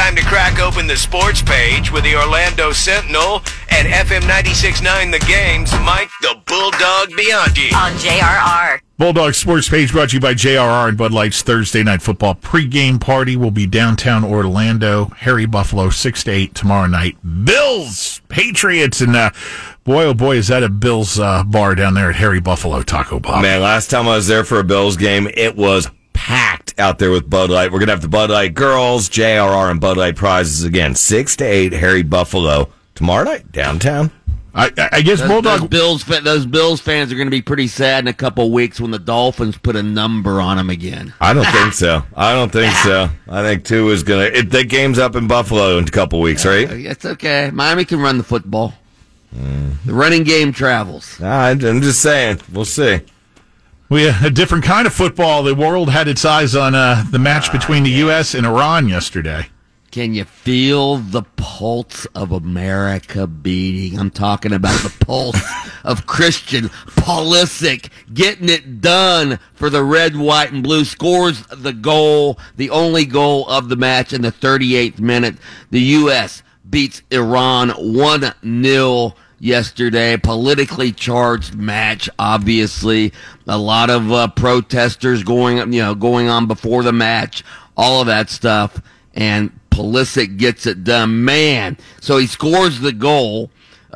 time to crack open the sports page with the Orlando Sentinel and FM 96.9 The Game's Mike the Bulldog Bianchi. On JRR. Bulldog Sports Page brought to you by JRR and Bud Light's Thursday Night Football pregame party will be downtown Orlando. Harry Buffalo, 6 to 8 tomorrow night. Bills, Patriots, and boy, oh boy, is that a Bills bar down there at Harry Buffalo Taco Bob. Man, last time I was there for a Bills game, it was packed out there with Bud Light. We're going to have the Bud Light girls, JRR, and Bud Light prizes again. 6 to 8, Harry Buffalo tomorrow night downtown. I guess Bulldog... Those Bills fans are going to be pretty sad in a couple of weeks when the Dolphins put a number on them again. I don't think so. I think Tua is going to... The game's up in Buffalo in a couple of weeks, right? It's okay. Miami can run the football. The running game travels. I'm just saying. We'll see. We had a different kind of football. The world had its eyes on the match between the U.S. and Iran yesterday. Can you feel the pulse of America beating? I'm talking about the pulse of Christian Pulisic getting it done for the red, white, and blue. Scores the goal, the only goal of the match in the 38th minute. The U.S. beats Iran 1-0 yesterday. Politically charged match, obviously. A lot of protesters going on before the match, all of that stuff. And Pulisic gets it done. Man, so he scores the goal.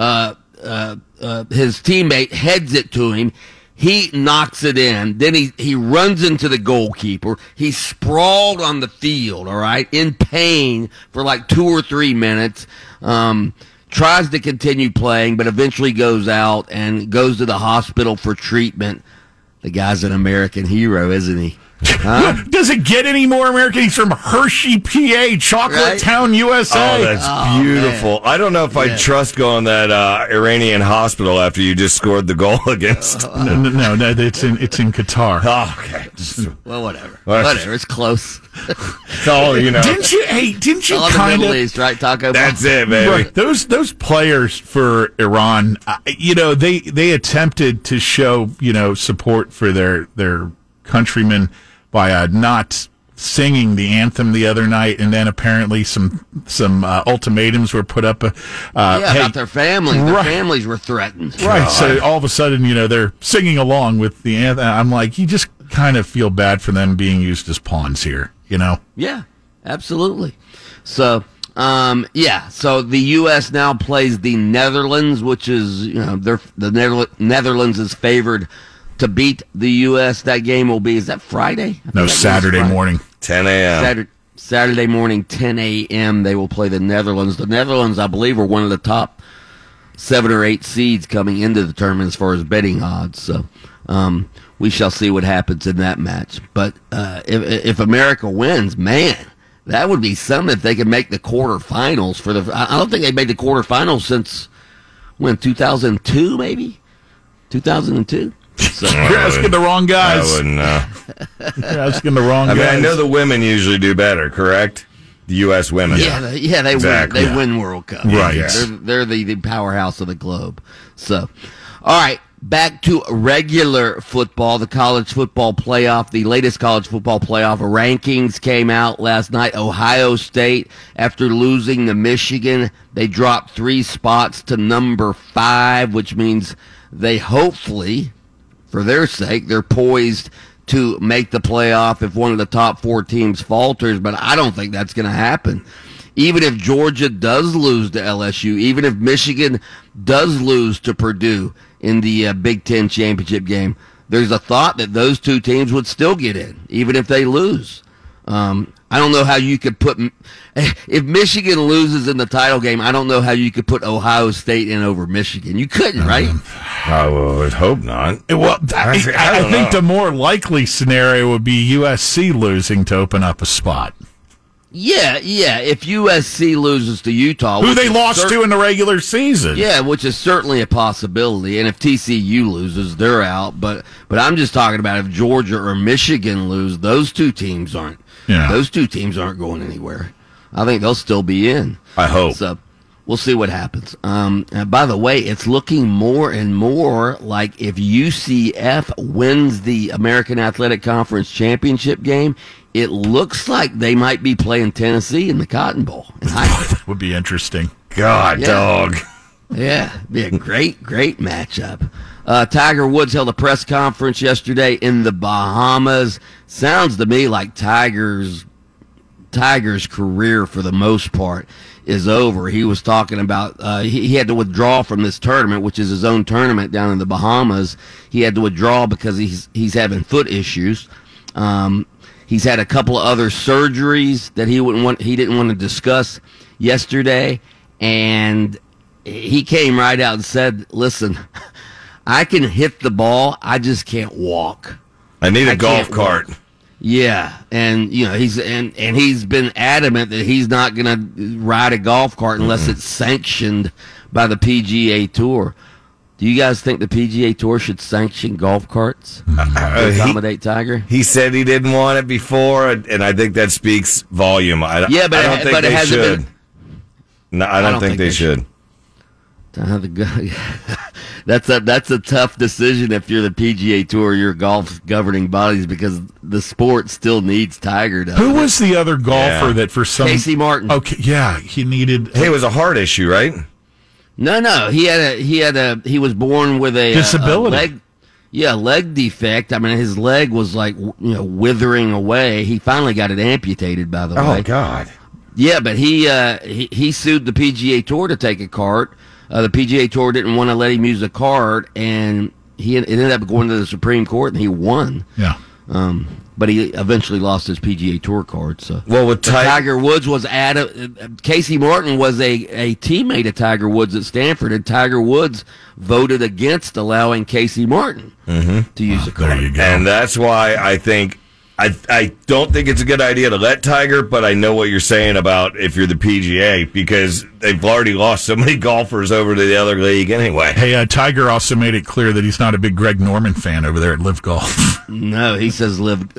His teammate heads it to him. He knocks it in. Then he runs into the goalkeeper. He's sprawled on the field, all right, in pain for like 2 or 3 minutes. Tries to continue playing, but eventually goes out and goes to the hospital for treatment. The guy's an American hero, isn't he? Huh? Does it get any more American? He's from Hershey, PA, Chocolate Right? Town, USA. Oh, that's beautiful. Man. I don't know if I'd trust going to that Iranian hospital after you just scored the goal against. No, it's in Qatar. Oh, okay. Well, whatever. Whatever. It's close. It's all, you know. Didn't you All the kind Middle of... East, right, Taco? That's it, baby. Right. Those players for Iran, they attempted to show, support for their countrymen by not singing the anthem the other night, and then apparently some ultimatums were put up. About their families. Their Right. families were threatened. Right. So all of a sudden, they're singing along with the anthem. I'm like, you just kind of feel bad for them being used as pawns here, Yeah, absolutely. So, so the U.S. now plays the Netherlands, which is, the Netherlands is favored to beat the U.S. That game will be, is that Friday? No, Saturday morning. 10 a.m. Saturday morning, 10 a.m., they will play the Netherlands. The Netherlands, I believe, are one of the top 7 or 8 seeds coming into the tournament as far as betting odds. So we shall see what happens in that match. But if America wins, man, that would be something if they could make the quarterfinals. I don't think they made the quarterfinals since, 2002 maybe? 2002? So, You're asking the wrong guys. I wouldn't know. You're asking the wrong guys. I know the women usually do better, correct? The U.S. women. They Exactly. win. They win World Cup. Right. They're the powerhouse of the globe. So, all right, back to regular football. The college football playoff, the latest college football playoff rankings came out last night. Ohio State, after losing to Michigan, they dropped 3 spots to number 5, which means they hopefully, for their sake, they're poised to make the playoff if one of the top 4 teams falters, but I don't think that's going to happen. Even if Georgia does lose to LSU, even if Michigan does lose to Purdue in the Big Ten championship game, there's a thought that those 2 teams would still get in, even if they lose. I don't know how you could put, if Michigan loses in the title game, I don't know how you could put Ohio State in over Michigan. You couldn't, right? I would hope not. Well, I think the more likely scenario would be USC losing to open up a spot. Yeah. If USC loses to Utah, Who they lost to in the regular season. Yeah, which is certainly a possibility. And if TCU loses, they're out. But I'm just talking about if Georgia or Michigan lose, those 2 teams aren't. Yeah. Those 2 teams aren't going anywhere. I think they'll still be in. I hope. So we'll see what happens. And by the way, it's looking more and more like if UCF wins the American Athletic Conference championship game, it looks like they might be playing Tennessee in the Cotton Bowl. That would be interesting. God, Yeah. dog. Yeah, be a great matchup. Tiger Woods held a press conference yesterday in the Bahamas. Sounds to me like Tiger's career, for the most part, is over. He was talking about he had to withdraw from this tournament, which is his own tournament down in the Bahamas. He had to withdraw because he's having foot issues. He's had a couple of other surgeries that he didn't want to discuss yesterday, and he came right out and said, "Listen, I can hit the ball, I just can't walk. I need a I golf can't cart." walk." Yeah, and he's been adamant that he's not going to ride a golf cart unless it's sanctioned by the PGA Tour. Do you guys think the PGA Tour should sanction golf carts to accommodate Tiger? He said he didn't want it before, and I think that speaks volume. I don't think they should. No, I don't think they should. That's a tough decision if you're the PGA Tour or your golf governing bodies, because the sport still needs Tiger. Who was the other golfer that for some Casey Martin? Okay, yeah, he needed. Hey, it was a heart issue, right? No. He was born with a disability. Leg defect. I mean, his leg was like withering away. He finally got it amputated, by the way. Oh God. Yeah, but he sued the PGA Tour to take a cart. The PGA Tour didn't want to let him use a cart, and it ended up going to the Supreme Court, and he won. Yeah. But he eventually lost his PGA Tour card. So, well, with Tiger Woods was Casey Martin was a teammate of Tiger Woods at Stanford, and Tiger Woods voted against allowing Casey Martin to use a card. There you go. And that's why I think I don't think it's a good idea to let Tiger, but I know what you're saying about if you're the PGA, because they've already lost so many golfers over to the other league anyway. Hey, Tiger also made it clear that he's not a big Greg Norman fan over there at Live Golf. No, he says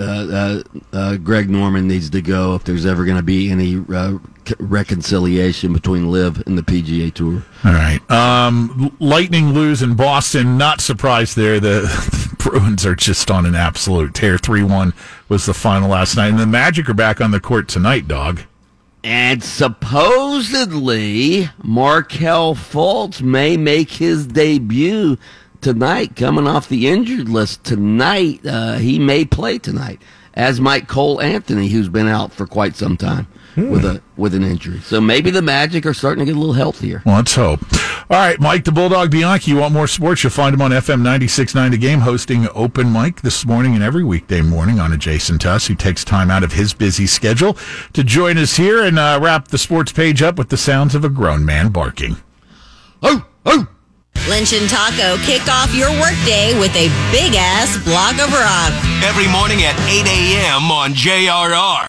Greg Norman needs to go if there's ever going to be any reconciliation between Live and the PGA Tour. All right. Lightning lose in Boston. Not surprised there. The Bruins are just on an absolute tear. 3-1 was the final last night. And the Magic are back on the court tonight, dog. And supposedly, Markelle Fultz may make his debut tonight, coming off the injured list tonight. He may play tonight, as might Cole Anthony, who's been out for quite some time with an injury. So maybe the Magic are starting to get a little healthier. Well, let's hope. All right, Mike the Bulldog Bianchi. You want more sports? You'll find him on FM 96.9 The Game, hosting Open Mic this morning and every weekday morning on adjacent to us. He takes time out of his busy schedule to join us here and wrap the sports page up with the sounds of a grown man barking. Oh, oh! Lynch and Taco kick off your workday with a big-ass block of rock. Every morning at 8 a.m. on JRR.